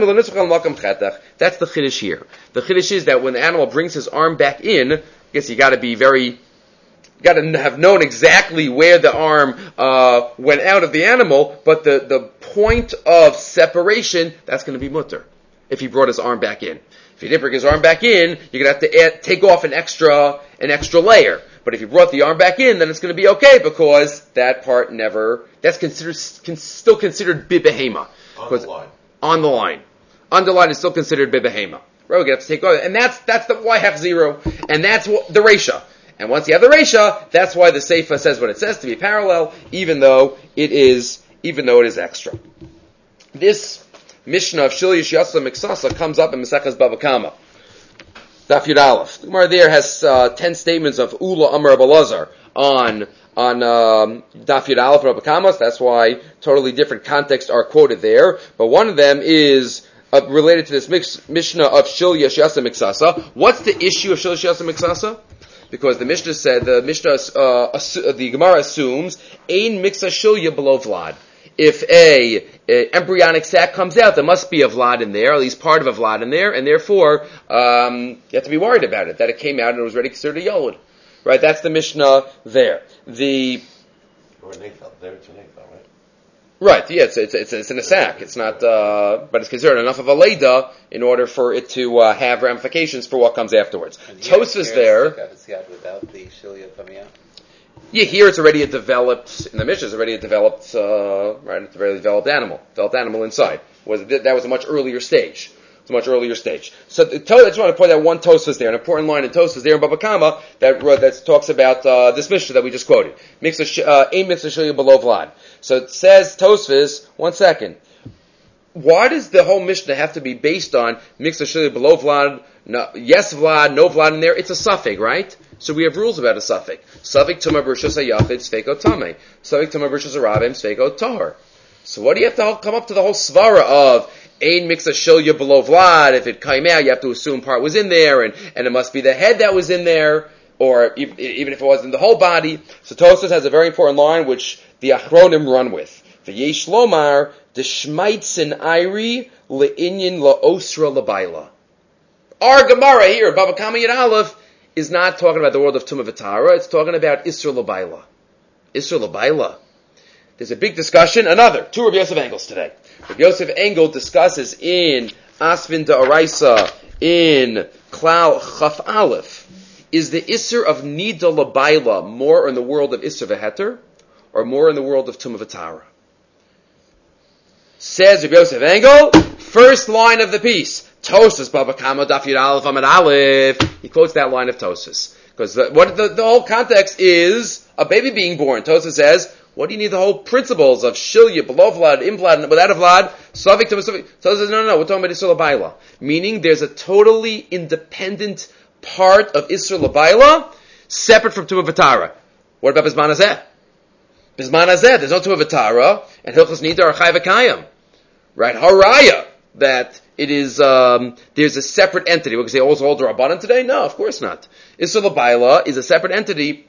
chiddush here. The chiddush is that when the animal brings his arm back in, I guess you got to be very, you got to have known exactly where the arm uh, went out of the animal, but the, the point of separation, that's going to be mutter, if he brought his arm back in. If he didn't bring his arm back in, you're going to have to add, take off an extra an extra layer. But if you brought the arm back in, then it's going to be okay because that part never, that's considered con, still considered bibehema. On the line. On the line. On the line is still considered bibehema. Right, we're going to have to take off. And that's, that's the why half zero. And that's what, the Reisha. And once you have the Reisha, that's why the Seifa says what it says to be parallel, even though it is, even though it is extra. This Mishnah of Shilish Yatsa Miksasa comes up in Maseches Bava Kama. Daf Yud Aleph. The Gemara there has uh, ten statements of Ula Amar Balazar on on um, Daf Yud Aleph Bava Kama. That's why totally different contexts are quoted there. But one of them is uh, related to this mix, Mishnah of Shil Yashyasa Miksasa. What's the issue of Shil Yashyasa Miksasa? Because the Mishnah said the Mishnah uh, assu- the Gemara assumes Ein Miksa Shilya below Vlad. If a, a embryonic sac comes out, there must be a vlad in there, at least part of a vlad in there, and therefore um, you have to be worried about it, that it came out and it was already considered a yolud. Right? That's the Mishnah there. The or an eighth, there it's an eighth, right? Right, yeah, it's, it's, it's, it's in a sac. It's not, uh, but it's considered enough of a leda in order for it to uh, have ramifications for what comes afterwards. Tosfos there. Without the shilya coming out? Yeah, here it's already a developed, in the Mishnah, it's already a developed, uh, right, it's a very developed animal, developed animal inside. Was That was a much earlier stage. It's a much earlier stage. So the, I just want to point out one Tosfos there, an important line in Tosfos there in Baba Kama that, uh, that talks about uh, this Mishnah that we just quoted. Ein mitzvah shilya below vlad. So it says, Tosfos, one second, why does the whole Mishnah have to be based on mitzvah shilya below vlad, no, yes vlad, no vlad in there? It's a suffix, right? So we have rules about a suffix. Suffix tuma b'rishus hayachid sfeiko tamei. Suffix tuma b'rishus harabim sfeiko tahor. So what do you have to come up to the whole svara of ein mitzvah shilya below vlad? If it came out, you have to assume part was in there, and, and it must be the head that was in there, or even, even if it wasn't the whole body. So Tosfos has a very important line which the Achronim run with. V'yesh lomar d'shmaitzin ayri le'inyin la'osra l'bayla. Our Gemara here, Baba Kama Yud Aleph, is not talking about the world of Tumah V'Tara, it's talking about Isra L'Bayla. Isra L'Bayla. There's a big discussion, another, two Rabbi Yosef Engels today. Rabbi Yosef Engel discusses in Asvin Da'araisa, in Klal Chaf Aleph, is the Isra of Nida L'Bayla more in the world of Isra V'Heter, or more in the world of Tumah V'Tara? Says Rabbi Yosef Engel, first line of the piece, Tosfos Baba Kama Daf Yud Aleph Amud Aleph. He quotes that line of Tosfos because the, what the, the whole context is a baby being born. Tosfos says, what do you need the whole principles of shilya, below vlad, in vlad, without a vlad, suffix to suffix? Tosfos says, no, no, no, we're talking about Isra L'Bayla, meaning there's a totally independent part of Isra L'Bayla separate from Tumah V'Tara. What about Bisman Hazeh? Bisman Hazeh, there's no Tumah V'Tara, and Hilchos Nida are Chai V'Kayim, right? Haraya that it is, um, there's a separate entity. We're going to say, also hold the Rabbanan today? No, of course not. Isra L'Bayla is a separate entity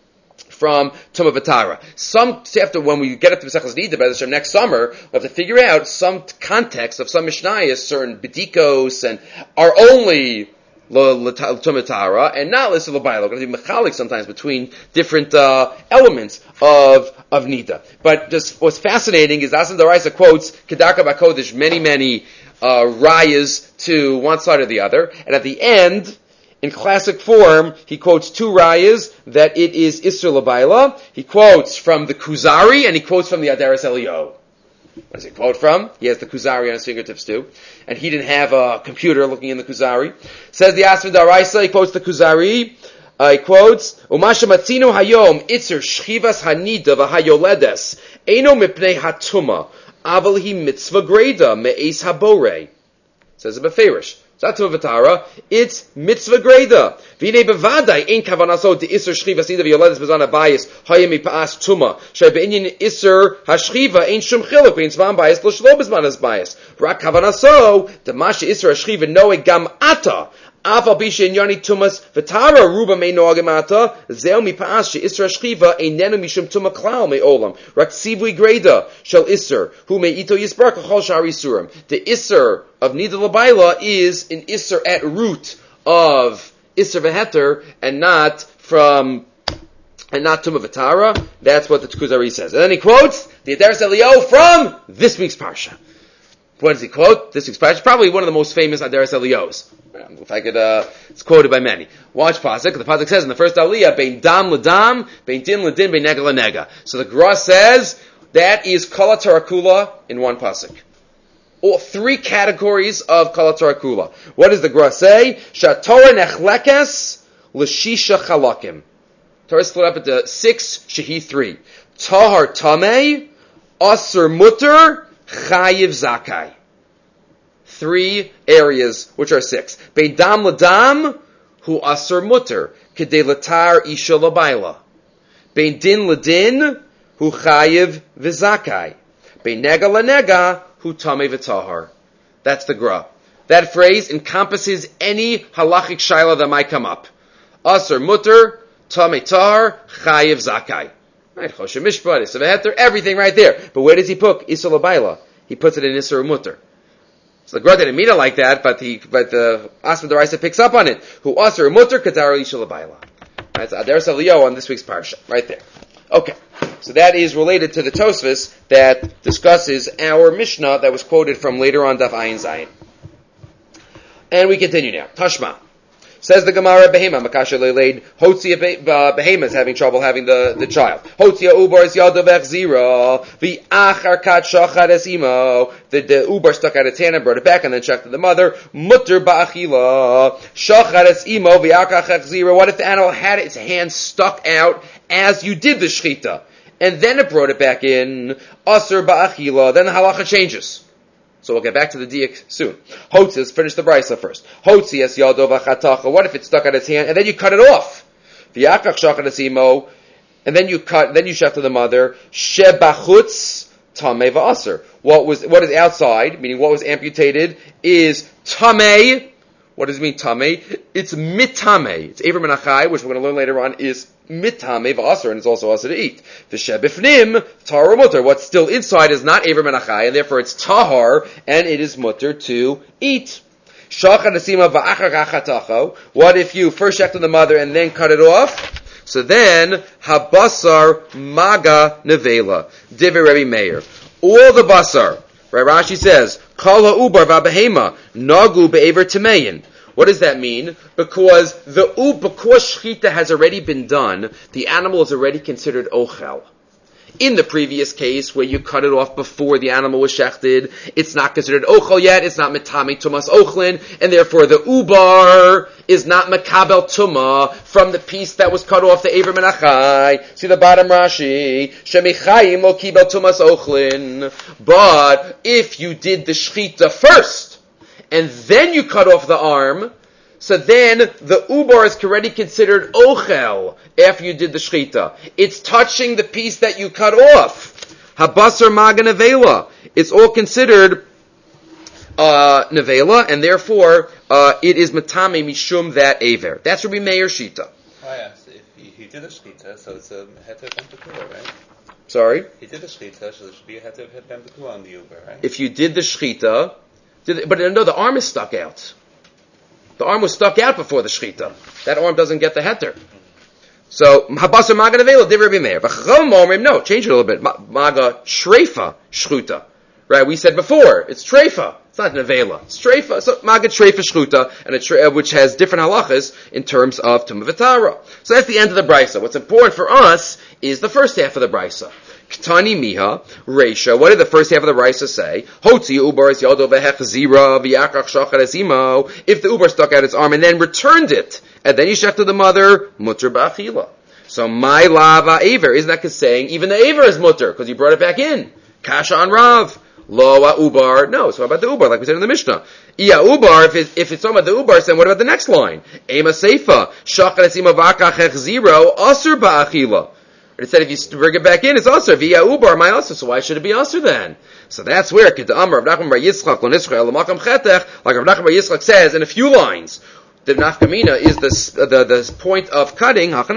from Tumah V'Tara. Some, after, when we get up to Maseches Nida, by the next summer, we have to figure out some context of some Mishnayos, certain B'dikos, and are only Tumah V'Tara, and not Isra L'Bayla. We're going to be mechalik sometimes between different, uh, elements of, of Nida. But just what's fascinating is Asvin Da'araisa quotes Kedarka B'Kodesh many, many, Uh, rayas to one side or the other, and at the end, in classic form, he quotes two rayas that it is Isra L'Bayla. He quotes from the Kuzari and he quotes from the Adaras Eliyahu. What does he quote from? He has the Kuzari on his fingertips too, and he didn't have a computer looking in the Kuzari. Says the Asvin Da'araisa, he quotes the Kuzari. Uh, he quotes, Umasha matzinu hayom itzer shchivas hanida v'hayoledes eino mipnei hatuma aval hi mitzvah greda me'es habore. Says it beferish. Tumah V'Tara, it's mitzvah greda. V'nei bevadai ein kavanaso de iser shchivas hanida v'yoledes bezan habayis hayem mipa'as tuma shei be'inyin iser hashchiva ein shum chiluk be'in zman bayis lo shlo bezman as bayis rak kavanaso de masha iser hashchiva noe gam ata Aval bisha inyani tumas v'tara ruba me noagemata zeo mi paas she isra shchiva einenu mishum tuma klal me olam rak sivui greda shel iser hu me ito yisbark achol shari surim. The iser of Nida L'Bayla is an iser at root of iser v'heter and not from and not Tumah V'Tara. That's what the Kuzari says. And then he quotes the Adaras Eliyahu from this week's parsha. What does he quote? This week's parsha, probably one of the most famous Adaras Eliyahus. If I could, uh, it's quoted by many. Watch Pasuk. The Pasuk says in the first Aliyah, Bein dam l'dam, bein din l'din, bein nega l'nega. So the Gra says that is Kala Tarakula in one Pasuk. All three categories of Kala Tarakula. What does the Gra say? Shatorah nechlekes l'shisha chalakim. Torah is split up into six, shehi three. Tahar tamei, asur mutter, chayiv zakai. Three areas, which are six. Bein dam l'dam, hu asur mutter, kedei latar isha l'bayla. Bein din l'din, hu chayiv v'zakai. Bein nega l'nega, hu tamei v'tahar. That's the gra. That phrase encompasses any halachic shaila that might come up. Asur mutter, tamei tahar, chayiv zakai. Right, choshen mishpat, isra v'heter, everything right there. But where does he put isha l'bayla? He puts it in isra mutter. So the Gra didn't mean it like that, but he, but the Asvin Da'araisa picks up on it. Who asur mutter katar isha l'bayla. That's Adaras Eliyahu on this week's parsha, right there. Okay, so that is related to the Tosfos that discusses our Mishnah that was quoted from later on Daf Ayin Zayin. And we continue now. Tashma. Says the Gemara, behema makasha leilaid. Hotzia behema is having trouble having the, the child. Hotzia ubar is yadavech zira. The achar kat shachad es imo. The the ubar stuck out its hand and brought it back and then checked to the mother. Mutter ba'achila. Shachad es imo v'akach zira. What if the animal had its hand stuck out as you did the shchita, and then it brought it back in? Asur ba'achila. Then the halacha changes. So we'll get back to the diak soon. Hotzias, finish the brisa first. Hotzias yado v'chatacha. What if it stuck out its hand and then you cut it off? V'yakach shachat esimo, and then you cut, then you shech to the mother. Shebachutz tamei v'aser. What was, what is outside, meaning what was amputated, is tamei. What does it mean tamei? It's mitame. It's Aver Menachai, which we're going to learn later on, is mitame v'aser, and it's also also to eat. V'shebifnim tahar mutter. What's still inside is not Aver Menachai, and therefore it's tahar, and it is mutter to eat. Shachat esima v'achar chatacho. What if you first checked on the mother and then cut it off? So then habasar maga nevela. Divrei Rebbe Meir. All the basar. Right, Rashi says, Kol ha'ubar v'abehema nagu be'aver tameyin. What does that mean? Because the u because shchita has already been done, the animal is already considered ochel. In the previous case, where you cut it off before the animal was shechted, it's not considered ochel yet, it's not metame tumas ochlin, and therefore the ubar is not makabel tuma from the piece that was cut off the Aver Menachai. See the bottom Rashi, shemichayim lo kibel tumas ochlin. But if you did the shchita first, and then you cut off the arm, so then the ubar is already considered ochel after you did the shchita. It's touching the piece that you cut off. Habasar maga nevela. It's all considered uh, nevela, and therefore uh, it is matame mishum that aver. That's Rabbi Meir shita. Oh yes, if he, he did a shchita, so it's a heter ben right? Sorry? He did a shchita, so there should be a heter ben on the uber, right? If you did the shchita, did, but no, the arm is stuck out. The arm was stuck out before the shchita. That arm doesn't get the heter. So, habasar maga nevela, divrei Rebbe Meir. V'chacham omrim, no, change it a little bit. Maga shreifa shchuta. Right, we said before, it's treifa. It's not nevela. It's treifa. So, maga treifa shchuta, and a tre- which has different halachas in terms of tumah v'tara. So that's the end of the brisa. What's important for us is the first half of the brisa. Ktani miha, Reisha. What did the first half of the brisa say? Hotzi ubar is yado v'hech zira v'yakach shachar esimo. If the ubar stuck out its arm and then returned it, and then you shech to the mother, mutter ba'achila. So my lava aver, isn't that saying even the aver is mutter because you brought it back in? Kasha on Rav. Lo ubar. No, so about the ubar, like we said in the Mishnah. Iya ubar, if, it, if it's talking about the ubar, then what about the next line? Ema seifa, shachar esimo v'akach zira, asur ba'achila. It said if you bring it back in, it's asur. Via ubar, my asur. So why should it be asur then? So that's where Kid Amar Rav Nachman bar Yitzchak lo nisrael l'makam chetech, like Rav Nachman bar Yitzchak says in a few lines. The nafkamina is the, the the point of cutting. We're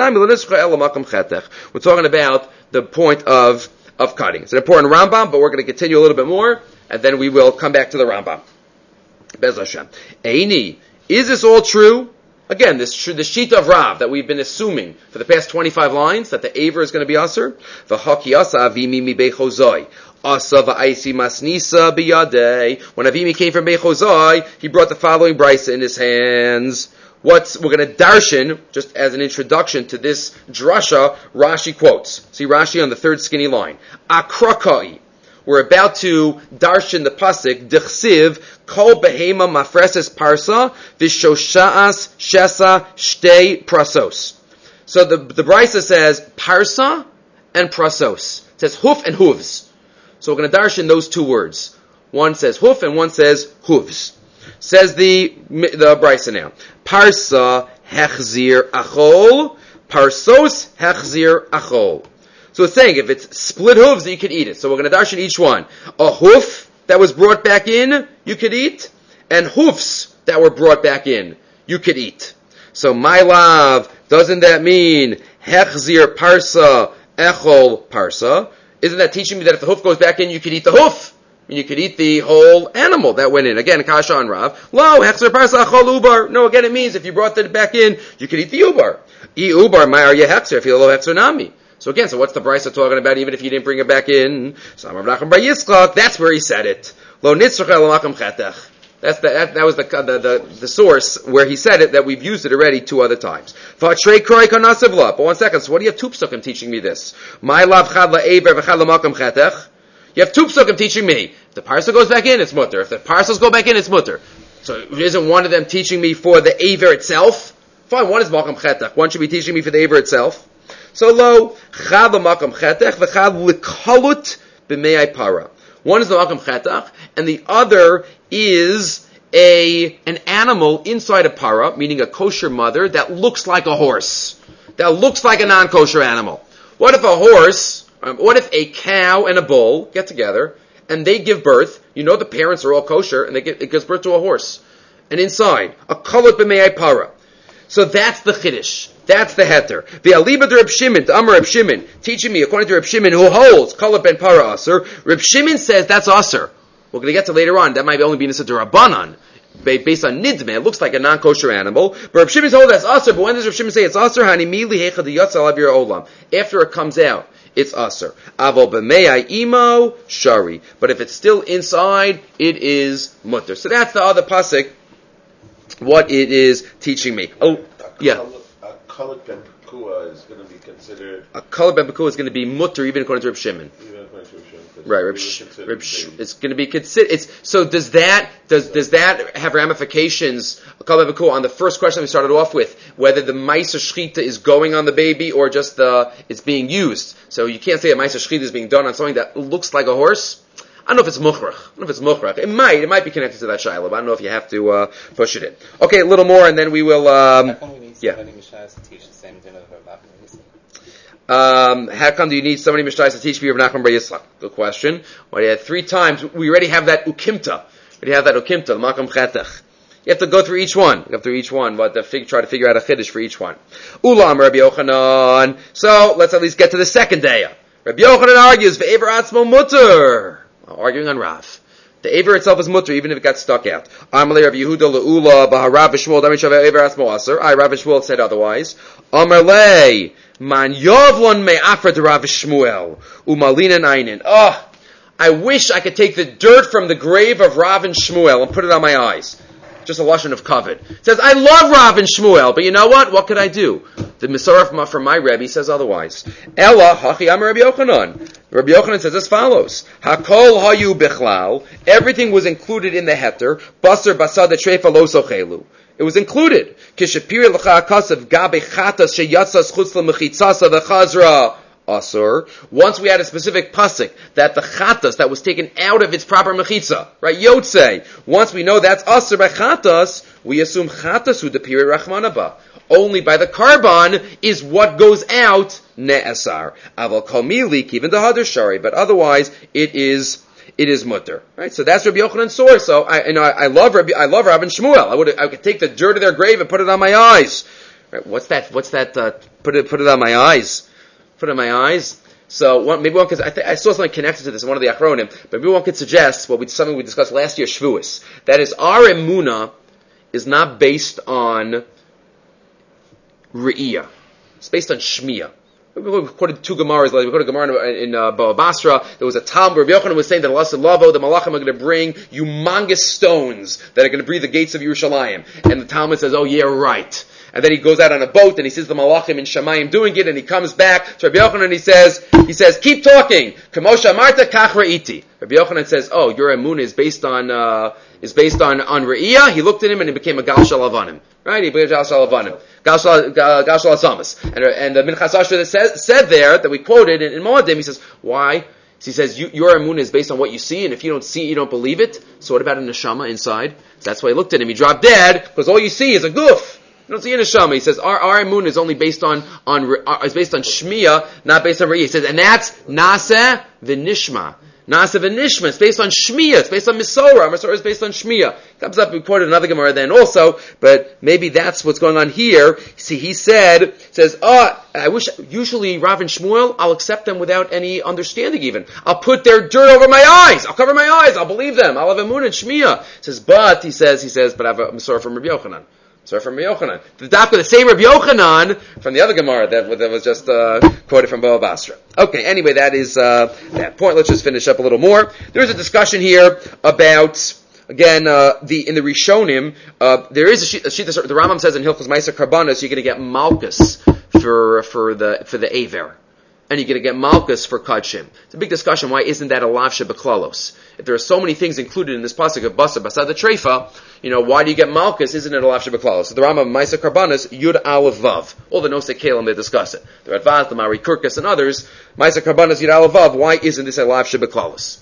talking about the point of of cutting. It's an important Rambam, but we're going to continue a little bit more, and then we will come back to the Rambam. Bez Hashem. Eini, is this all true? Again, this the sheet of Rav that we've been assuming for the past twenty-five lines that the aver is going to be aser. V'haki asa avimi mi bechozoi. Asa v'aisi masnisa biyadei. When Avimi came from Bechozai, he brought the following brisa in his hands. What's, we're going to darshan, just as an introduction to this drasha, Rashi quotes. See Rashi on the third skinny line. Akrakai. We're about to darshan the pasuk, D'chsiv, kol behema mafreses parsa, v'shoshaas shesa shtei prasos. So the, the brisa says parsa and prasos. It says hoof and hooves. So we're going to darshan those two words. One says hoof and one says hooves. Says the the brisa now. Parsa hechzir achol, parsos hechzir achol. So it's saying if it's split hooves, you can eat it. So we're going to darshan each one. A hoof that was brought back in, you could eat, and hoofs that were brought back in, you could eat. So my love, doesn't that mean hechzir parsa echol parsa? Isn't that teaching me that if the hoof goes back in, you could eat the hoof? You could eat the whole animal that went in. Again, kasha on Rav. Lo, hechzer parsa achol ubar. No, again, it means if you brought it back in, you could eat the ubar. I ubar ma'ar ye hechzer, if you lo hechzer nami. So again, so what's the brisa talking about even if you didn't bring it back in? So Rav Nachman bar Yitzchak, that's where he said it. Lo nitzrach el makam chetech. That's the, that, that was the, the the the source where he said it, that we've used it already two other times. But one second, so what do you have two psukim teaching me this? My love chad la'ever v'chad la'makam chetech. You have two psukim teaching me. If the parcel goes back in, it's mutter. If the parcels go back in, it's mutter. So isn't one of them teaching me for the aver itself? Fine, one is makam chetech. One should be teaching me for the aver itself. So lo, chad la'makam chetech v'chad l'kalut b'mei para. One is the makam chetach, and the other is a an animal inside a para, meaning a kosher mother, that looks like a horse, that looks like a non-kosher animal. What if a horse, um, what if a cow and a bull get together, and they give birth? You know the parents are all kosher, and they get, it gives birth to a horse. And inside, a kalut b'mei para. So that's the chiddush. That's the heter. The aliba de Reb Shimon, the Amar Reb Shimon, teaching me according to Reb Shimon, who holds kalut ben para aser. Reb Shimon says that's aser. We're going to get to later on. That might only be in a Rabbanan, based on nidme. It looks like a non-kosher animal. But Reb Shimon told that's aser. But when does Reb Shimon say it's aser? After it comes out, it's aser. Avo b'mei imo shari. But if it's still inside, it is mutter. So that's the other pasuk. What it is teaching me. Oh, yeah. A kalut ben pekua is going to be considered. A kalut ben pekua is going to be mutter even according to Reb Shimon. Even according to Reb Shimon. Right, Reb, Reb, it's going to be considered. It's so. Does that does does that have ramifications? On the first question we started off with, whether the ma'aser shchita is going on the baby or just the it's being used. So you can't say a ma'aser shchita is being done on something that looks like a horse. I don't know if it's mukhrach. I don't know if it's mukhrach. It might. It might be connected to that shiloh, but I don't know if you have to uh, push it in. Okay, a little more, and then we will. Um, How come we need yeah. so many mishayos to teach the same dinner of Rav Nachman Bar Yitzchak? Um, how come do you need so many mishnayos to teach me Rav Nachman Bar Yitzchak? Good question. Well, you had three times. We already have that ukimta. We already have that ukimta, the makam chetech. You have to go through each one. Go through each one, but fig- try to figure out a chiddush for each one. Ulam Rabbi Yochanan. So let's at least get to the second day. Rabbi Yochanan argues ve'ever atzmo mutter. Arguing on Rav. The aver itself is mutter, even if it got stuck out. Amalei Rav Yehuda le'ula b'harav v'shmuel dami shav aver atzmo aser. I Rav Shmuel said otherwise. Amalei man yovlon me'afer to Rav Shmuel umalina nainin. Oh, I wish I could take the dirt from the grave of Rav and Shmuel and put it on my eyes. Just a lashon of kavod. It says, I love Rav and Shmuel, but you know what? What could I do? The Mesorah from my Rebbe says otherwise. Ella hachi amar Rabbi Yochanan. Rabbi Yochanan says as follows: Hakol hayu bichlal. Everything was included in the heter. Basar basad treifa lo sochelu. It was included. Kishapir l'cha akasav gabe chatas sheyatzas chutz l'mechitzasa v'chazra. Asur. Once we had a specific pasuk that the chatas that was taken out of its proper mechitza, right? Yotzei. Once we know that's asur by chatas, we assume chatas hu depiri rachmanaba. Only by the carbon is what goes out ne'asar. Aval kalmili even the hadar shari, but otherwise it is it is mutter, right? So that's Rabbi Yochanan's source. So I, you know, I, I love Rabbi, I love Rav and Shmuel. I would, I could take the dirt of their grave and put it on my eyes. Right? What's that? What's that? Uh, put it, put it on my eyes. Put it in my eyes. So one, maybe one could, I, th- I saw something connected to this in one of the achronim, but maybe one could suggest what we, something we discussed last year, Shavuos. That is, our emuna is not based on re'iyah. It's based on shmiyah. We quoted two Gemaras, like we quoted a Gemara in uh, Bava Basra. There was a Talmud where Rabbi Yochanan was saying that Allah said, Lavo, the Malachim are going to bring humongous stones that are going to breathe the gates of Yerushalayim. And the Talmud says, oh yeah, right. And then he goes out on a boat and he sees the Malachim in Shamayim doing it, and he comes back to Rabbi Yochanan and he says, he says, keep talking. Kamosha Marta Kach Ra'iti. Rabbi Yochanan says, oh, your emunah is based on, uh, is based on, on Re'iyah. He looked at him and he became a Gal Shalavanim. Right? He became a Gal Shalavanim. Gal Shalasamas. And, and the Minchas Ashra that said, said there, that we quoted in, in Moadim, he says, why? So he says, you, your emunah is based on what you see, and if you don't see it, you don't believe it. So what about a neshama inside? So that's why he looked at him. He dropped dead, because all you see is a goof. You don't see a neshama. He says, our, our emunah is only based on, on, uh, is based on shmiyah, not based on re'iyah. He says, and that's naseh v'nishma. Naseh v'nishma. It's based on shmiyah. It's based on misorah. Misorah is based on shmiyah. Comes up, we quoted another Gemara then also, but maybe that's what's going on here. See, he said, says, oh, I wish, usually Rav and Shmuel, I'll accept them without any understanding even. I'll put their dirt over my eyes. I'll cover my eyes. I'll believe them. I'll have emunah and shmiyah. He says, but, he says, he says, but I have a misorah from Rabbi Yochanan. So from Rabbi Yochanan. The doctor, the same Rabbi Yochanan from the other Gemara that, that was just uh, quoted from Bava Basra. Okay, anyway, that is uh, that point. Let's just finish up a little more. There is a discussion here about Again, uh, the in the Rishonim, uh, there is a sheet, a sheet. The Rambam says in Hilchos Ma'aser Karbanos, you're going to get Malkus for for the for the Aver, and you're going to get Malkus for Kadshim. It's a big discussion. Why isn't that a Lav Shebeklalos? If there are so many things included in this pasuk of Basa Basad the Treifa, you know, why do you get Malkus? Isn't it a Lav Shebeklalos? So the Rambam Ma'aser Karbanos Yud Aleph Vav. All the Nosei Kalim they discuss it. The Radvaz, the Mari Kurkas, and others. Ma'aser Karbanos Yud Aleph Vav. Why isn't this a Lav Shebeklalos?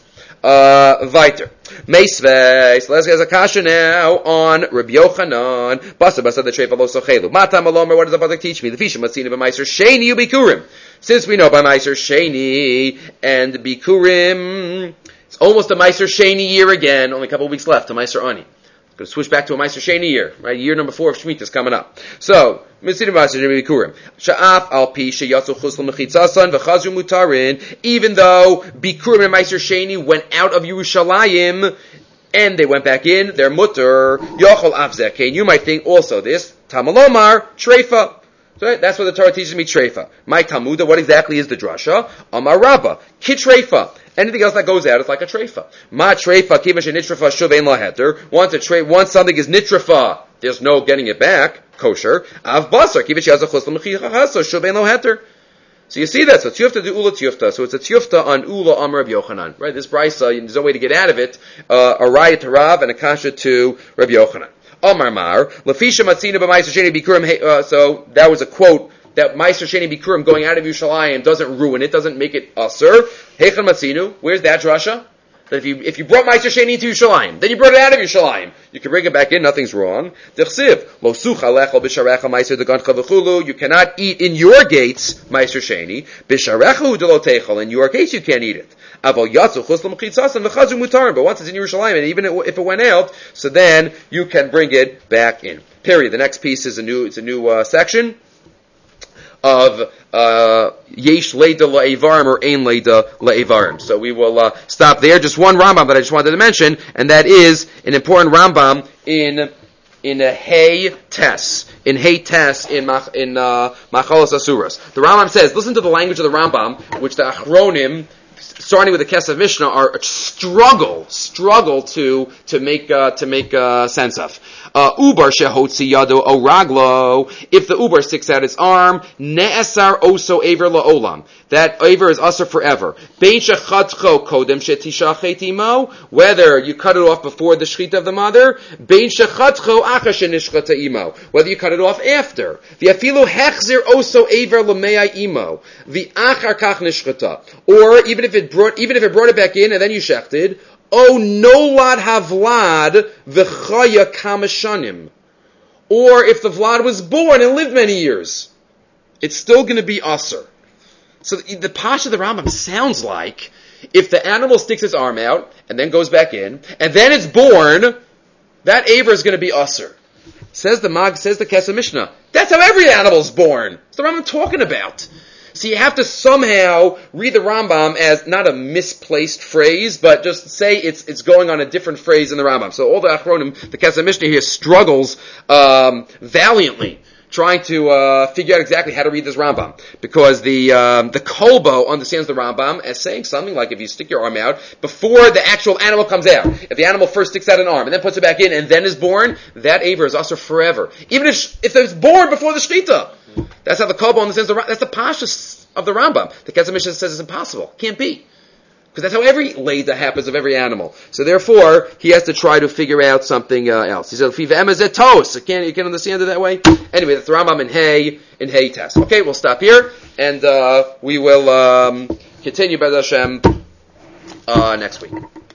Uh, weiter. Meisves. Let's get a kasha now on Rabbi Yochanan. Basa basa the treifa lo sochelu. Matam alomer. What does the pasuk teach me? The fisha matzina b'maiser sheni ubikurim. Since we know by maiser sheni and bikurim, it's almost a maiser sheni year again. Only a couple of weeks left to maiser ani. Going to switch back to a Meiser Sheni year, right? Year number four of Shemitah is coming up. So, Mitzvah Meiser Sheni Bikurim. Sha'af al pi sheyatzu chusl mechitzasan v'chazru mutarin. Even though Bikurim and Meiser Sheni went out of Yerushalayim and they went back in, they're mutter. Yochol avzeh. You might think also this Tamalomar Treifa. So that's what the Torah teaches me. Treifa. My Talmuda. What exactly is the drasha? Amar Rabba Kitreifa. Anything else that goes out, it's like a treifa. Ma treifa, kivash nitrafa, shuvein la heter. Once a tre- once something is nitrafa, there's no getting it back, kosher. Av basar, kivash yazachos l'mechichachaso, shuvein la heter. So you see that. So tiyufta de ula tiyufta. So it's a tiyufta on ula amar Rabbi Yochanan. Right? This brisa, there's no way to get out of it. Uh, a raya to Rav and a kasha to Rabbi Yochanan. Amar mar, lafisha matzina b'maiser sheni bikurim. So that was a quote. That Meiser Sheni Bikurim going out of Yerushalayim doesn't ruin it, doesn't make it asur. Heichel Matzinu, where's that drasha? That if you if you brought Meiser Sheni into Yerushalayim, then you brought it out of Yerushalayim, you can bring it back in, nothing's wrong. Dechsiv, lo sucha lechol b'sharecha Meiser degancha v'chulu, you cannot eat in your gates Meiser Sheni, b'sharecha delo techol, in your gates you can't eat it. Avol yatzu chuslam chitzasan v'chazru mutarim, but once it's in Yerushalayim, and even if it went out, so then you can bring it back in. Period. The next piece is a new, it's a new uh, section of Yesh Leida La'evarim or Ein Leida La'evarim. So we will uh, stop there. Just one Rambam that I just wanted to mention, and that is an important Rambam in in a Hey Tes, in Hey Tes in Mach, in uh, Machalos Asuras. The Rambam says, listen to the language of the Rambam, which the Achronim, starting with the Kesav Mishnah, are struggle, struggle to to make uh, to make uh, sense of. Ubar shehotzi yado o raglo. If the ubar sticks out its arm, ne'esar oso aver la'olam. That aver is usher forever. Bein shechatcho kodem shetishachet imo. Whether you cut it off before the shechita of the mother, bein shechatcho acha shenishchata imo. Whether you cut it off after. The afilu hechzir oso aver l'mei imo. The achar kach nishchata. Or even if it brought, even if it brought it back in and then you shechted. O nolad havlad v'chaya kamashanim. Or if the vlad was born and lived many years, it's still going to be usher. So the, the Pasha of the Rambam sounds like if the animal sticks its arm out and then goes back in, and then it's born, that aver is going to be usher. Says the Mag, says the Kesef Mishnah. That's how every animal's born. That's the Rambam talking about. So you have to somehow read the Rambam as not a misplaced phrase, but just say it's it's going on a different phrase in the Rambam. So all the Achronim, the Kesef Mishnah here struggles um, valiantly trying to uh, figure out exactly how to read this Rambam, because the um, the Kolbo understands the Rambam as saying something like if you stick your arm out before the actual animal comes out, if the animal first sticks out an arm and then puts it back in and then is born, that aver is usher forever, even if if it's born before the shechita. That's how the Kolbo understands the Rambam. That's the Pashas of the Rambam. The Kesef Mishnah says it's impossible. Can't be. Because that's how every Leida happens of every animal. So therefore, he has to try to figure out something uh, else. He says, "Fiva emazetos." You can you can understand it that way. Anyway, that's the Rambam in Hay in Hay Tes. Okay, we'll stop here and uh, we will um, continue by Hashem uh, next week.